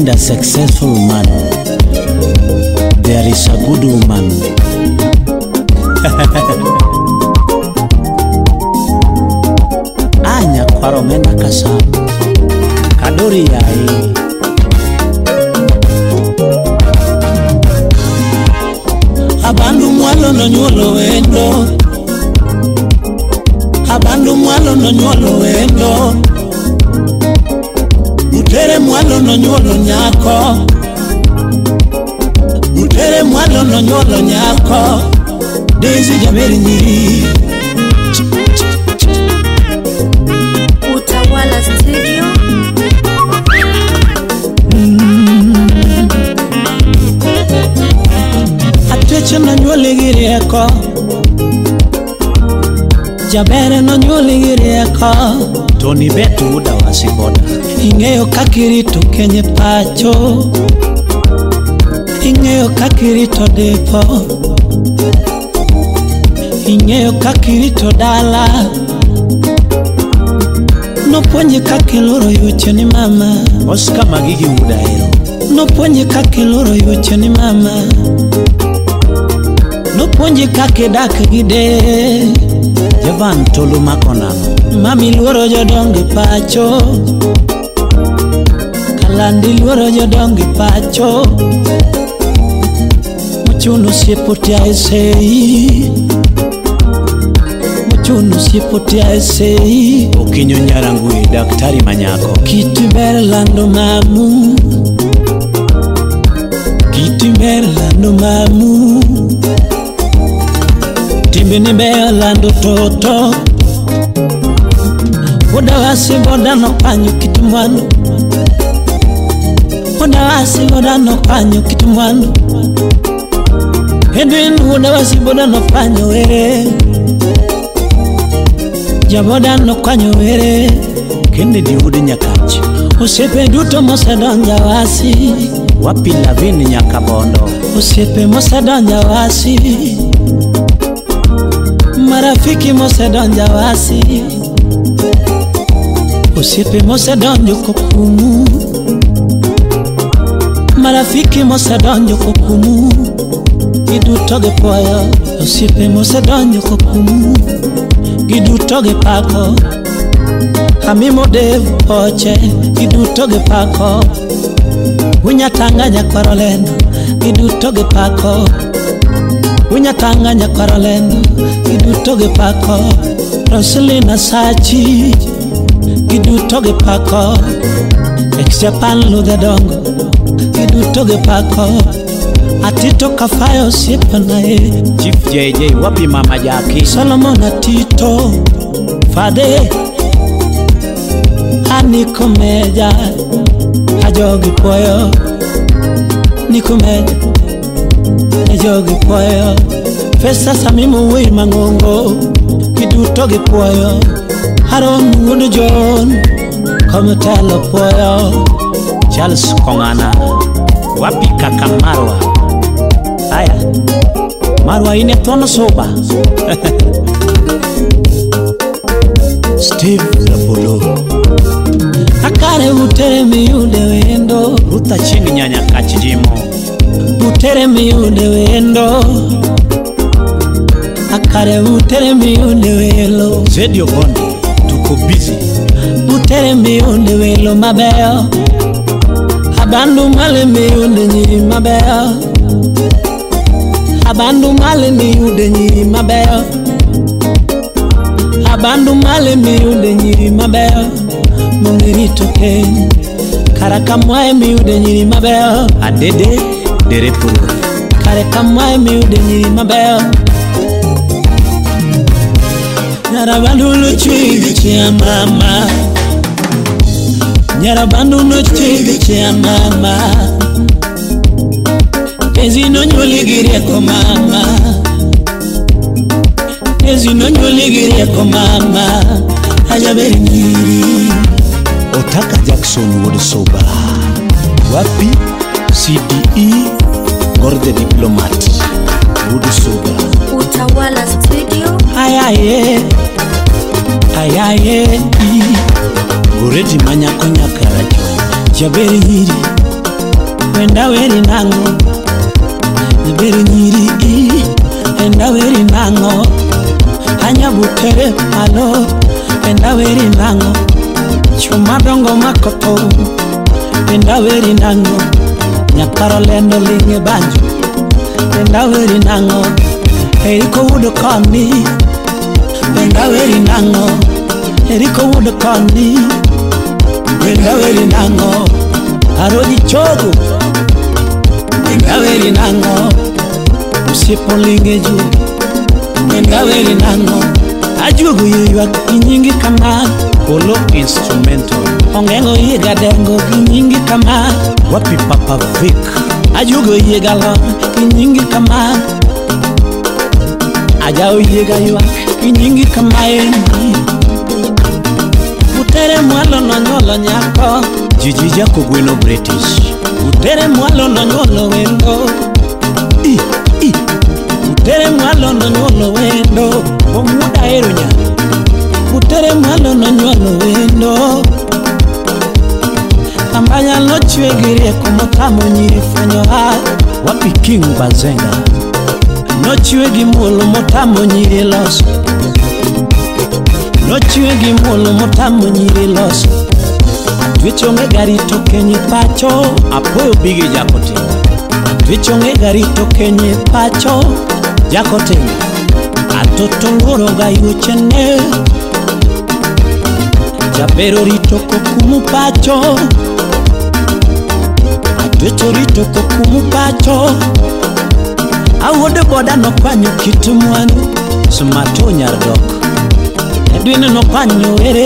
Behind a successful man, there is a good woman. Anya kwaro mena kasabu kadori yai. Abandu mwalo no nyuolo wendo, abandu mwalo no nyuolo wendo, utere mwalo no nyuolo nyako, utere mwalo no nyuolo nyako. Daisy Jaberi Nyiri. Utawala Studio. Ateche no nyuoli girieko, Jabere no nyuoli girieko, Tony Betu uda wasiboda. Ingeo kakirito kenye pacho, ingeo kakirito depo, ingeo kakirito dala. No ponye kakiloro yuche ni mama, Oscar Magigi udaero. No ponye kakiloro yuche ni mama, no ponye kakedak gide, Javan tolu makonano. Mami luoro jodongi pacho, Kalandi luoro jodongi pacho, Muchuno siepotia esei, Muchuno siepotia esei. Okinyo nyarangui daktari manyako. Kiti berlando mamu, Kiti berlando mamu, Timbini berlando toto. Oda wasi boda no panyo kitumwano, Oda wasi boda no panyo kitumwano, Edwin oda wasi boda no panyo were, Jaboda no panyo were. Kennedy udi nyakachi. Usepe duto mosadonja wasi, Wapi Lavini nyakabondo. Usepe mosadonja wasi, Marafiki mosadonja wasi, Usepe mosadonjo kokumu, Marafiki mosadonjo kokumu, Gidu toge poyo. Usepe mosadonjo kokumu, Gidu toge pako. Hamimo devu poche, Gidu toge pako. Unyatanganya kwarolendo, Gidu toge pako. Unyatanganya kwarolendo, Gidu toge pako. Roselina Sachi, Gidu toge pako. Ex-Japan lugha dongo, Gidu toge pako. Atito Kafayo sipa nae, Chief JJ wapi mama Jackie. Solomon Atito Fade, Aniko Meja, Ajogi Poyo, Niko Meja, Ajogi Poyo. Festa Samimu Wei Mangongo, Gidu toge poyo. Haron Wudu John, Kometelo poyo. Charles Kongana, wapi kaka Marwa. Aya, Marwa ine tono soba. Steve Zapolo, Akare utere miude wendo, Ruta Chingi nyanya kachijimo, Utere miude wendo, Akare utere miude welo. Zedio Bondi, tuko busy. Utere miude welo mabeo, Abandu male miude nyiri mabeo, Abandu male miude nyiri mabeo, Abandu male miude nyiri mabeo. Mungirito ken, Karakamwae miude nyiri mabeo. Adede Derepuro, Karakamwae miude nyiri mabeo. Nyarabandu no chigi chia mama, Nyarabandu no chigi chia mama, Ezi no nyoli girieko mama, Ezi no nyoli girieko mama. Jaberi Nyiri. Otaka Jackson would soba. Wapi CDE Gorde Diplomat would soba. Utawala Studio. Ayaye Ayaye Goreti manya konya karajo. Jaberi Nyiri wenda weri nango Nibere nyiri wenda weri nango Anya butere malo wenda weri nango Chuma dongo makoto wenda weri nango Nyakaro lendo linge banjo wenda weri nango Eriko wudo koni wenda weri nango Eriko wudo koni wenda weri nango Arodi chogo wenda weri nango Usipo linge ju wenda weri nango Ajugu yuwa kinyingi kama Polo instrumental Ongengo yiga dengo kinyingi kama Wapi Papa Vic Ajugu yiga lo kinyingi kama Ajao yiga yuwa kinyingi kama endi Utere mwalo no nyolo nyako Jijija kugwino British Utere mwalo no nyolo wendo Utere mwalo no nyolo wendo Omuda erunya Utere mwalo no nyolo wendo Ambanya no chwegirie kumotamo nyifanyo ha Wapi King Bazenga No chwegi mwolo motamo nyiri loso No chwegi mwolo motamo nyiri loso Atwichonge gari tokenye pacho Apoyo bigi jakote Atwichonge gari tokenye pacho Jakote Atotongoro gayo chene Jabero ritoko kumu pacho Atwicho ritoko kumu pacho Awode boda no kwanyo kitu mwanu Sumato nyardok Edwine no kwanyo ere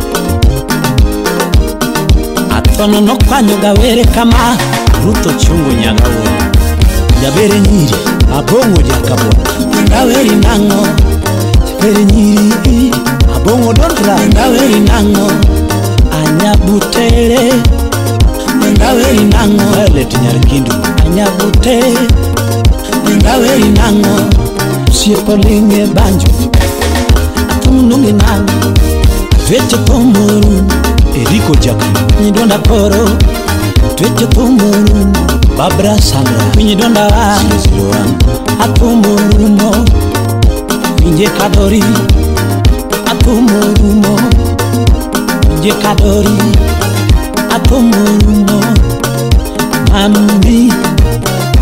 Atono no kwanyo gawere kama Ruto chungu nyagawo Jabere nyiri Abongo jakabwa Wenda weri nango Jabere nyiri Abongo dondra Wenda weri nango Anya butere Wenda weri nango Ele tinyarikindu Anya butere Wenda weri nango Siepo linge banjo Atunungi nango Tweche pomuru Eriko Jaka Nyidonda koro Tweche pomuru Babra Sandra Nyidonda wa Atumuru mo Minje kadori Atumuru mo Minje kadori Atumuru mo Mambi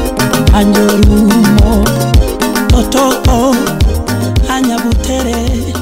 Anjorumo Toto Anya butere